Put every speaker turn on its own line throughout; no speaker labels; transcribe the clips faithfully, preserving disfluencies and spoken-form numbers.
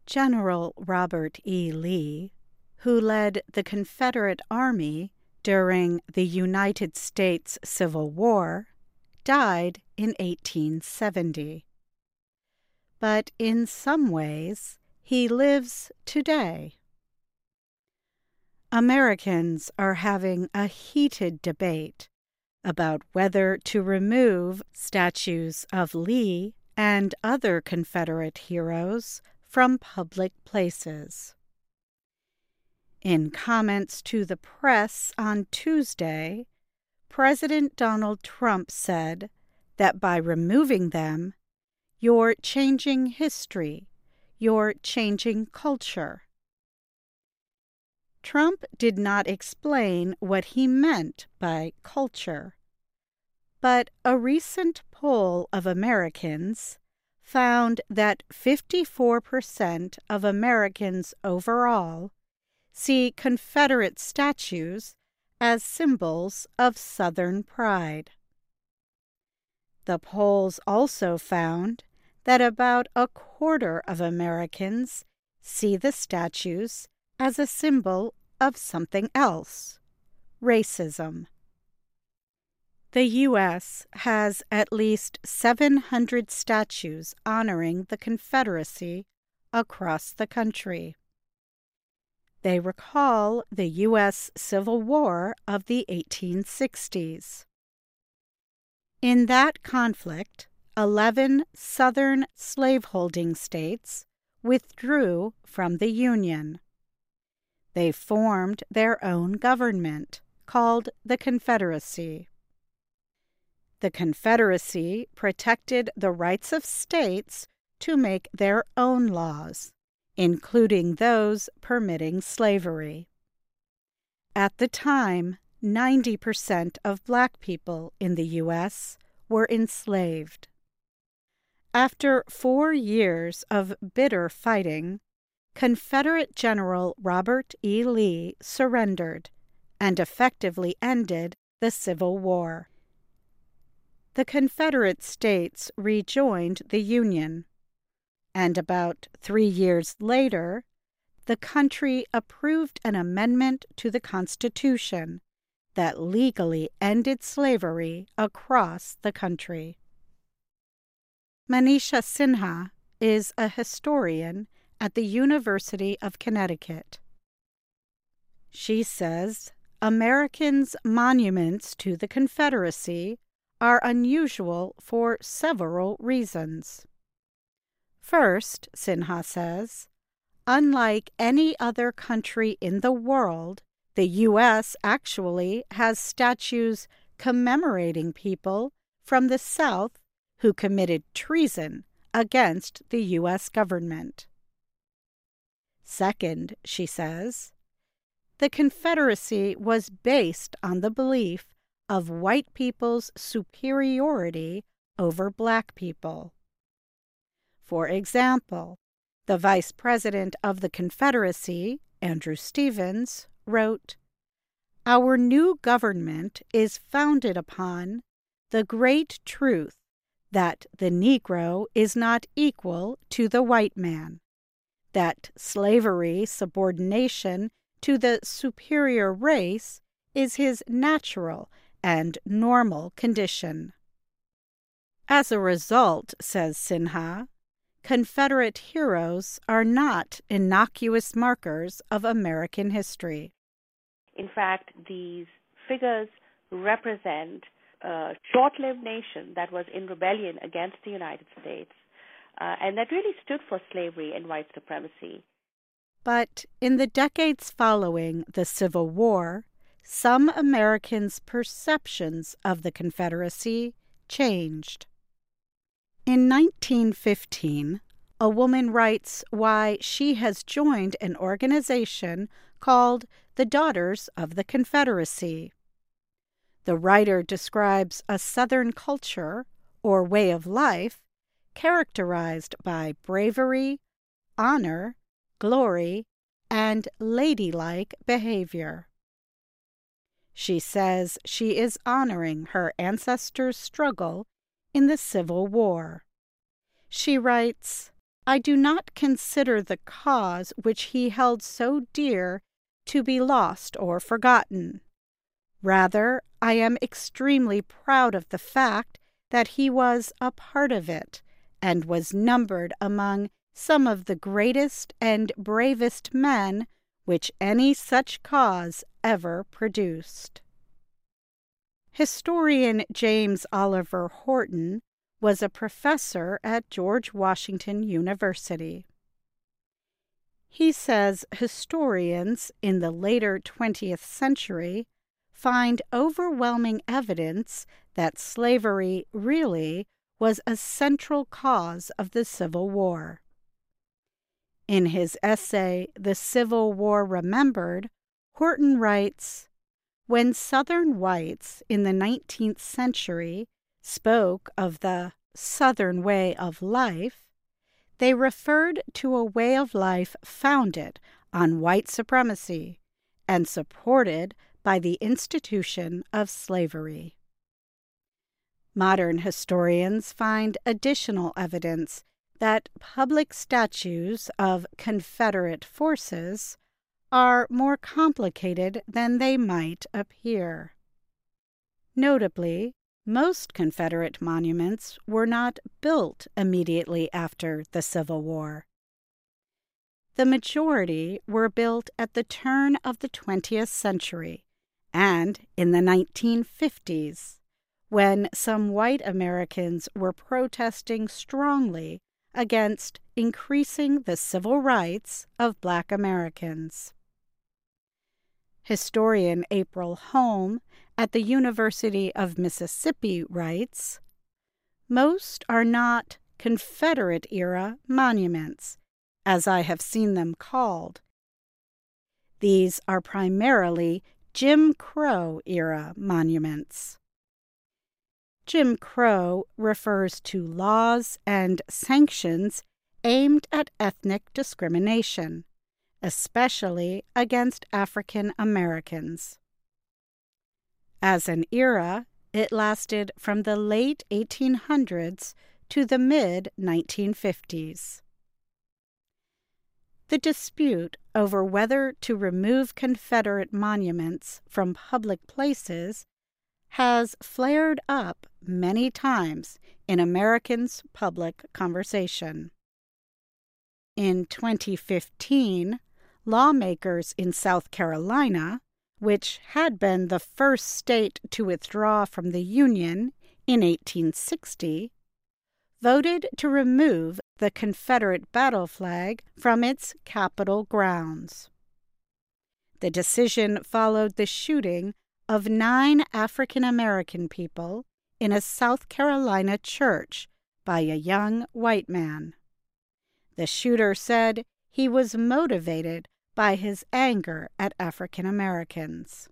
General Robert E. Lee, who led the Confederate Army during the United States Civil War, died in eighteen seventy. But in some ways, he lives today. Americans are having a heated debate about whether to remove statues of Lee and other Confederate heroes from public places. In comments to the press on Tuesday, President Donald Trump said that by removing them, you're changing history, you're changing culture. Trump did not explain what he meant by culture, but a recent poll of Americans found that fifty-four percent of Americans overall see Confederate statues as symbols of Southern pride. The polls also found that about a quarter of Americans see the statues as a symbol of something else, racism. The U S has at least seven hundred statues honoring the Confederacy across the country. They recall the U S Civil War of the eighteen sixties. In that conflict, eleven Southern slaveholding states withdrew from the Union. They formed their own government, called the Confederacy. The Confederacy protected the rights of states to make their own laws, including those permitting slavery. At the time, ninety percent of black people in the U S were enslaved. After four years of bitter fighting, Confederate General Robert E. Lee surrendered and effectively ended the Civil War. The Confederate States rejoined the Union, and about three years later, the country approved an amendment to the Constitution that legally ended slavery across the country. Manisha Sinha is a historian at the University of Connecticut. She says Americans' monuments to the Confederacy are unusual for several reasons. First, Sinha says, unlike any other country in the world, the U S actually has statues commemorating people from the South who committed treason against the U S government. Second, she says, the Confederacy was based on the belief of white people's superiority over black people. For example, the Vice President of the Confederacy, Andrew Stevens, wrote, "Our new government is founded upon the great truth that the Negro is not equal to the white man, that slavery subordination to the superior race is his natural and normal condition." As a result, says Sinha, Confederate heroes are not innocuous markers of American history.
In fact, these figures represent a short-lived nation that was in rebellion against the United States, uh, and that really stood for slavery and white supremacy.
But in the decades following the Civil War, some Americans' perceptions of the Confederacy changed. In nineteen fifteen, a woman writes why she has joined an organization called the Daughters of the Confederacy. The writer describes a Southern culture, or way of life, characterized by bravery, honor, glory, and ladylike behavior. She says she is honoring her ancestors' struggle in the Civil War. She writes, I do not consider the cause which he held so dear to be lost or forgotten. Rather, I am extremely proud of the fact that he was a part of it, and was numbered among some of the greatest and bravest men which any such cause ever produced. Historian James Oliver Horton was a professor at George Washington University. He says historians in the later twentieth century find overwhelming evidence that slavery really was a central cause of the Civil War. In his essay, The Civil War Remembered, Horton writes, "When Southern whites in the nineteenth century spoke of the Southern way of life, they referred to a way of life founded on white supremacy and supported by the institution of slavery." Modern historians find additional evidence that public statues of Confederate forces are more complicated than they might appear. Notably, most Confederate monuments were not built immediately after the Civil War. The majority were built at the turn of the twentieth century and in the nineteen fifties, when some white Americans were protesting strongly against increasing the civil rights of Black Americans. Historian April Holm at the University of Mississippi writes, "Most are not Confederate-era monuments, as I have seen them called. These are primarily Jim Crow-era monuments." Jim Crow refers to laws and sanctions aimed at ethnic discrimination, especially against African Americans. As an era, it lasted from the late eighteen hundreds to the mid nineteen fifties. The dispute over whether to remove Confederate monuments from public places has flared up many times in Americans' public conversation. In twenty fifteen, lawmakers in South Carolina, which had been the first state to withdraw from the Union in eighteen sixty, voted to remove the Confederate battle flag from its Capitol grounds. The decision followed the shooting of nine African American people in a South Carolina church by a young white man. The shooter said he was motivated by his anger at African Americans.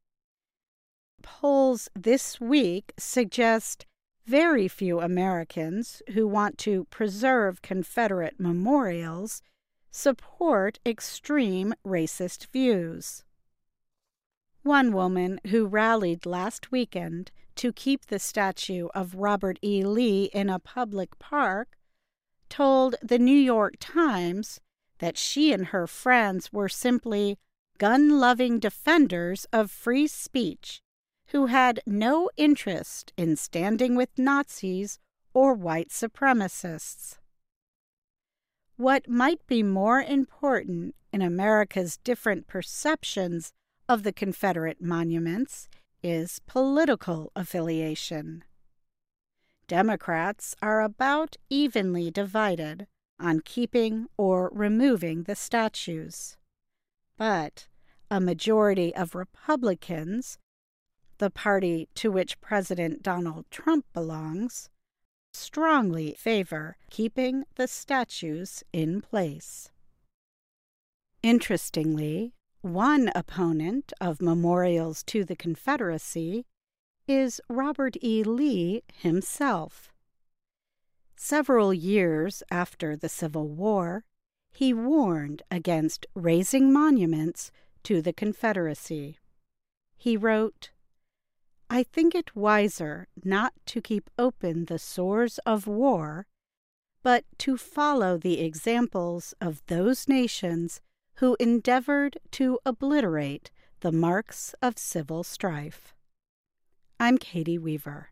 Polls this week suggest very few Americans who want to preserve Confederate memorials support extreme racist views. One woman who rallied last weekend to keep the statue of Robert E. Lee in a public park told the New York Times that she and her friends were simply gun-loving defenders of free speech who had no interest in standing with Nazis or white supremacists. What might be more important in America's different perceptions of the Confederate monuments is political affiliation. Democrats are about evenly divided on keeping or removing the statues, but a majority of Republicans, the party to which President Donald Trump belongs, strongly favor keeping the statues in place. Interestingly, one opponent of memorials to the Confederacy is Robert E. Lee himself. Several years after the Civil War, he warned against raising monuments to the Confederacy. He wrote, "I think it wiser not to keep open the sores of war, but to follow the examples of those nations who endeavored to obliterate the marks of civil strife. I'm Katie Weaver.